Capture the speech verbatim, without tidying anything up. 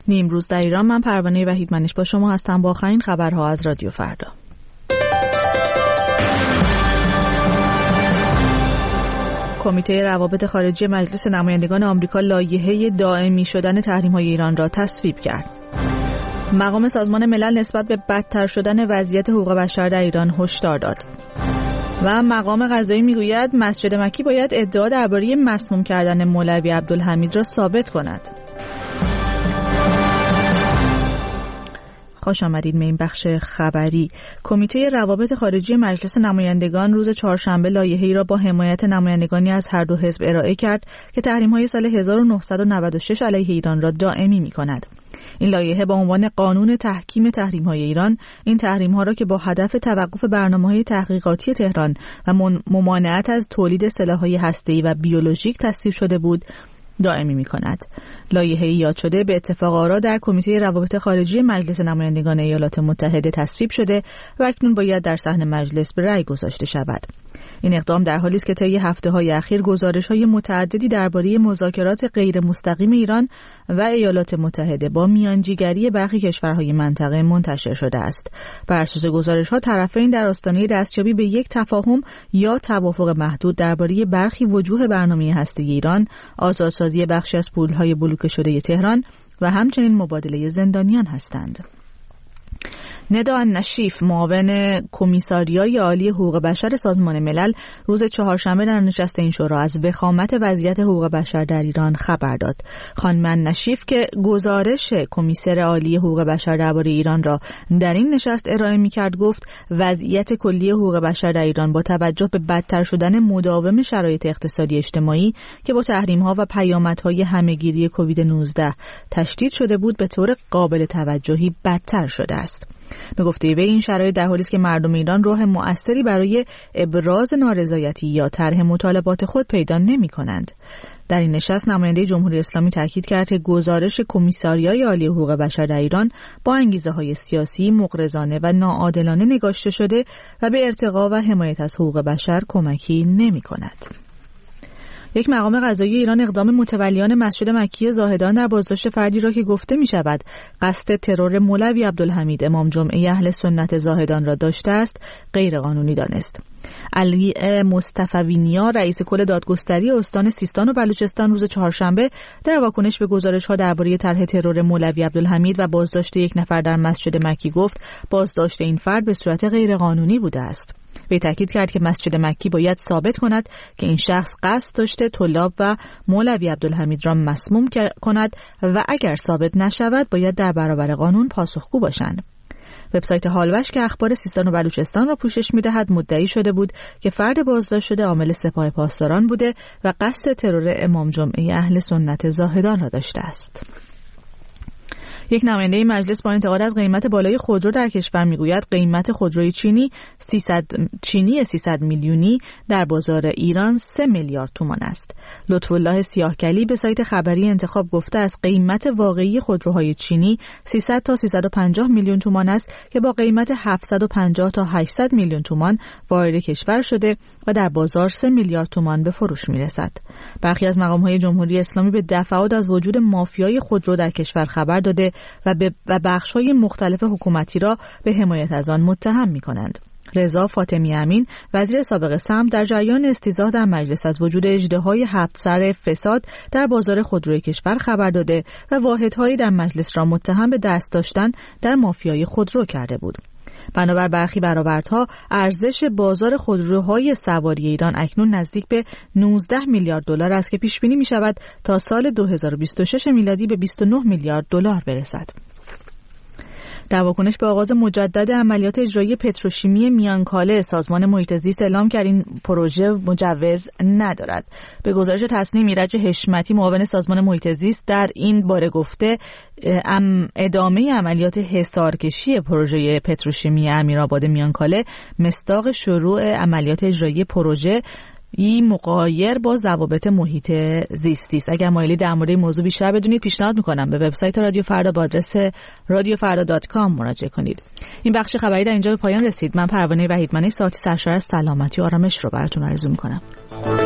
نیمروز در ایران. من پروانه وحیدمنش با شما هستم با آخرین خبرها از رادیو فردا. کمیته روابط خارجی مجلس نمایندگان آمریکا لایحه دائمی شدن تحریم‌های ایران را تصویب کرد. مقام سازمان ملل نسبت به بدتر شدن وضعیت حقوق بشر در ایران هشدار داد. و مقام قضایی میگوید مسجد مکی باید ادعا درباره مسموم کردن مولوی عبدالحمید را ثابت کند. خوش آمدید به این بخش خبری. کمیته روابط خارجی مجلس نمایندگان روز چهارشنبه لایحه‌ای را با حمایت نمایندگانی از هر دو حزب ارائه کرد که تحریم‌های سال هزار و نهصد و نود و شش علیه ایران را دائمی می‌کند. این لایحه با عنوان قانون تحکیم تحریم‌های ایران این تحریم‌ها را که با هدف توقف برنامه‌های تحقیقاتی تهران و ممانعت از تولید سلاح‌های هسته‌ای و بیولوژیک تصویب شده بود دائمی می‌کند. لایحه یاد شده به اتفاق آرا در کمیته روابط خارجی مجلس نمایندگان ایالات متحده تصویب شده و اکنون باید در صحن مجلس به رأی گذاشته شود. این اقدام در حالی است که طی هفته‌های اخیر گزارش‌های متعددی درباره مذاکرات غیر مستقیم ایران و ایالات متحده با میانجیگری برخی کشورهای منطقه منتشر شده است. بر اساس گزارش‌ها طرفین در آستانه دستیابی به یک تفاهم یا توافق محدود درباره برخی وجوه برنامه هسته‌ای ایران، آزادسازی بخشی از پول‌های بلوکه شده تهران و همچنین مبادله زندانیان هستند. ندا النشیف معاون کمیساریای عالی حقوق بشر سازمان ملل روز چهارشنبه در نشست این شورا از وخامت وضعیت حقوق بشر در ایران خبر داد. خانم النشیف که گزارش کمیسر عالی حقوق بشر درباره ایران را در این نشست ارائه می‌کرد گفت وضعیت کلی حقوق بشر در ایران با توجه به بدتر شدن مداوم شرایط اقتصادی اجتماعی که با تحریم‌ها و پیامدهای همه‌گیری کووید نوزده تشدید شده بود به طور قابل توجهی بدتر شده است. به گفته وی این شرایط در حالی است که مردم ایران راه مؤثری برای ابراز نارضایتی یا طرح مطالبات خود پیدا نمی‌کنند. در این نشست نماینده جمهوری اسلامی تاکید کرد که گزارش کمیساریای عالی حقوق بشر در ایران با انگیزه‌های سیاسی مغرضانه و ناعادلانه نگاشته شده و به ارتقا و حمایت از حقوق بشر کمکی نمی‌کند. یک مقام قضایی ایران اقدام متولیان مسجد مکی زاهدان در بازداشت فردی را که گفته می شود قصد ترور مولوی عبدالحمید امام جمعه اهل سنت زاهدان را داشته است غیر قانونی دانست. علی مصطفی‌نیا رئیس کل دادگستری استان سیستان و بلوچستان روز چهارشنبه در واکنش به گزارش‌ها درباره طرح ترور مولوی عبدالحمید و بازداشت یک نفر در مسجد مکی گفت بازداشت این فرد به صورت غیر قانونی بوده است. وی تاکید کرد که مسجد مکی باید ثابت کند که این شخص قصد داشته طلاب و مولوی عبدالحمید را مسموم کند و اگر ثابت نشود باید در برابر قانون پاسخگو باشند. وبسایت هالوش که اخبار سیستان و بلوچستان را پوشش می‌دهد مدعی شده بود که فرد بازداشت شده عامل سپاه پاسداران بوده و قصد ترور امام جمعه اهل سنت زاهدان را داشته است. یک نماینده مجلس با انتقاد از قیمت بالای خودرو در کشور میگوید قیمت خودروی چینی سیصد چینی سیصد میلیونی در بازار ایران سه میلیارد تومان است. لطف‌الله سیاهکلی به سایت خبری انتخاب گفته است قیمت واقعی خودروهای چینی سیصد تا سیصد و پنجاه میلیون تومان است که با قیمت هفتصد و پنجاه تا هشتصد میلیون تومان وارد کشور شده و در بازار سه میلیارد تومان به فروش میرسد. برخی از مقام‌های جمهوری اسلامی به دفعات از وجود مافیای خودرو در کشور خبر داده و به و بخش‌های مختلف حکومتی را به حمایت از آن متهم می‌کنند. رضا فاطمی امین وزیر سابق سمت در جریان استیضاح در مجلس از وجود اژدهای هفت سر فساد در بازار خودروی کشور خبر داده و واحدهایی در مجلس را متهم به دست داشتن در مافیای خودرو کرده بود. بنابر برخی برآوردها ارزش بازار خودروهای سواری ایران اکنون نزدیک به نوزده میلیارد دلار است که پیش بینی می شود تا سال دو هزار و بیست و شش میلادی به بیست و نه میلیارد دلار برسد. در واکنش به آغاز مجدد عملیات اجرایی پتروشیمی میانکاله سازمان محیط زیست اعلام کرد این پروژه مجوز ندارد. به گزارش تصنیم ایرج حشمتی معاون سازمان محیط زیست در این باره گفته ادامه عملیات حصارکشی پروژه پتروشیمی امیرآباد میانکاله مصداق شروع عملیات اجرایی پروژه این مغایر با ضوابط محیط زیستی است. اگر مایلی در مورد این موضوع بیشتر بدونید پیشنهاد میکنم به وبسایت رادیو فردا با آدرس رادیو فردا دات کام مراجعه کنید. این بخش خبری در اینجا به پایان رسید. من پروانه وحیدمنش ساعتی سرشار از سلامتی و آرامش رو براتون آرزو میکنم.